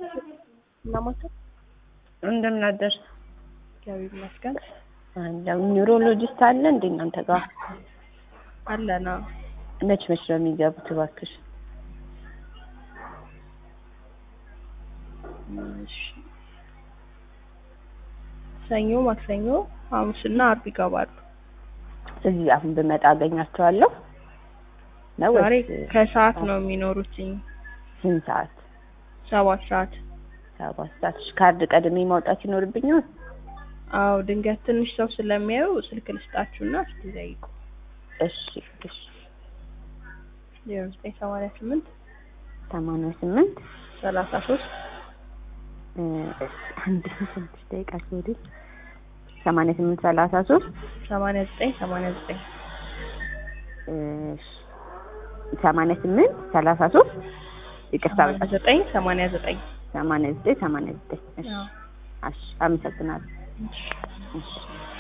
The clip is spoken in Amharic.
እናማተ እንደምን አደርሽ? እግዚአብሔር ይመስገን። ኒውሮሎጂስት አለ እንዴ እናንተ ጋር? አለና መች ነው የሚገቡት እባክሽ? እሺ ሰኞ፣ ማክሰኞ፣ ሐሙስና ዓርብ ይገባሉ። እዚህ አሁን ብመጣ አገኛቸዋለሁ ነው ዛሬ ወይስ ከሰዓት ነው የሚኖሩት? ስንት ሰዓት? 7 ሰዓት። 7 ሰዓት። ካርድ ቀድሜ ማውጣት ይኖርብኛል? አዎ ድንገት ትንሽ ሰው ስለሚያዩ ስልክ ልስጣችሁና እስኪ ጠይቁ። እሺ እሺ 0988 88 33 አንድ 6 ደቂቃ ሶሪ 88 33 89 89 88 33 ይቅርታ 89 89 89 89 እሺ አመሰግናለሁ። እሺ እሺ